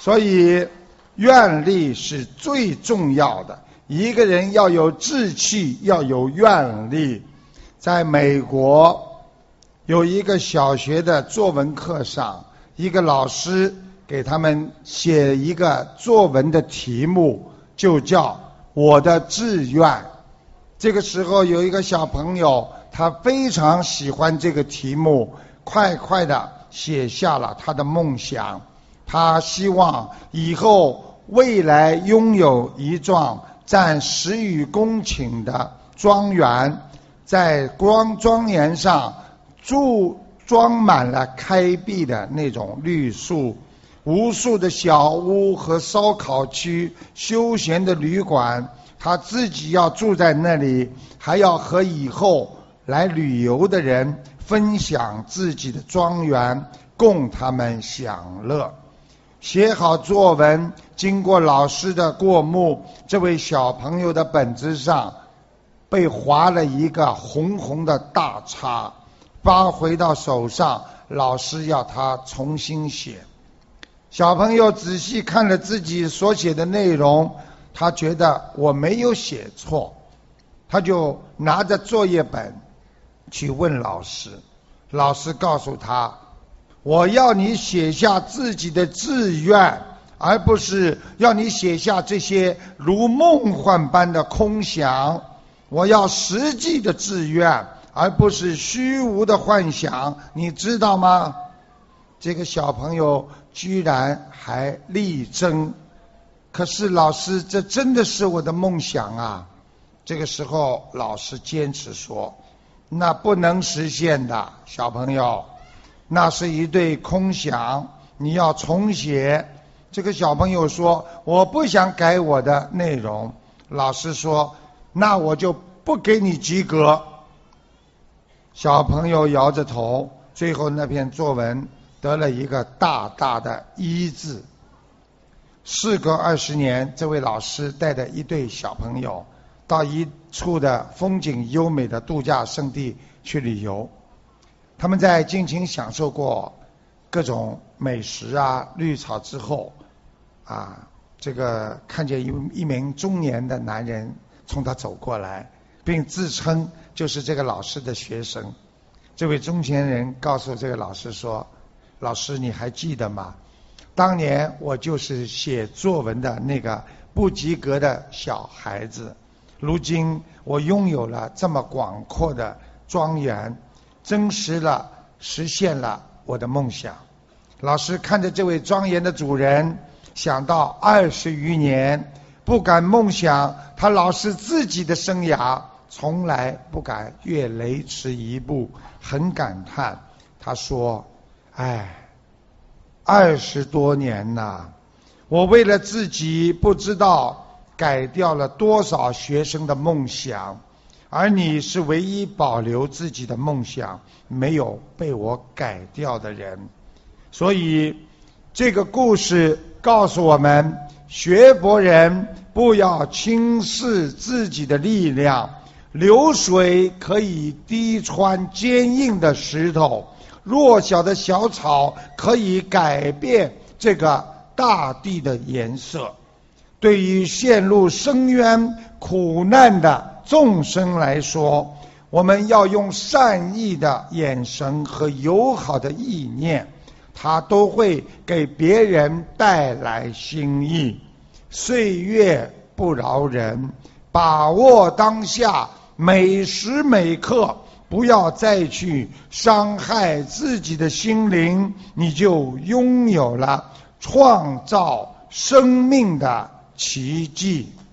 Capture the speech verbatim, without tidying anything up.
所以愿力是最重要的，一个人要有志气，要有愿力。在美国有一个小学的作文课上，一个老师给他们写一个作文的题目，就叫我的志愿。这个时候有一个小朋友，他非常喜欢这个题目，快快的写下了他的梦想。他希望以后未来拥有一幢占十余公顷的庄园，在庄庄园上住装满了开闭的那种绿树，无数的小屋和烧烤区、休闲的旅馆，他自己要住在那里，还要和以后来旅游的人分享自己的庄园，供他们享乐。写好作文，经过老师的过目，这位小朋友的本子上被划了一个红红的大叉，发回到手上，老师要他重新写。小朋友仔细看了自己所写的内容，他觉得我没有写错，他就拿着作业本去问老师。老师告诉他，我要你写下自己的志愿，而不是要你写下这些如梦幻般的空想。我要实际的志愿，而不是虚无的幻想，你知道吗？这个小朋友居然还力争，可是老师，这真的是我的梦想啊！这个时候老师坚持说，那不能实现的，小朋友，那是一对空想，你要重写。这个小朋友说，我不想改我的内容。老师说，那我就不给你及格。小朋友摇着头，最后那篇作文得了一个大大的一字。事隔二十年，这位老师带着一对小朋友到一处的风景优美的度假胜地去旅游。他们在尽情享受过各种美食啊、绿草之后啊，这个看见一一名中年的男人从他走过来，并自称就是这个老师的学生。这位中年人告诉这个老师说，老师你还记得吗？当年我就是写作文的那个不及格的小孩子，如今我拥有了这么广阔的庄园，真实了实现了我的梦想。老师看着这位庄园的主人，想到二十余年不敢梦想他老师自己的生涯，从来不敢越雷池一步，很感叹。他说，哎，二十多年呐，我为了自己不知道改掉了多少学生的梦想，而你是唯一保留自己的梦想没有被我改掉的人。所以这个故事告诉我们，学佛人不要轻视自己的力量，流水可以滴穿坚硬的石头，弱小的小草可以改变这个大地的颜色。对于陷入深渊苦难的众生来说，我们要用善意的眼神和友好的意念，它都会给别人带来新意。岁月不饶人，把握当下，每时每刻不要再去伤害自己的心灵，你就拥有了创造生命的奇迹。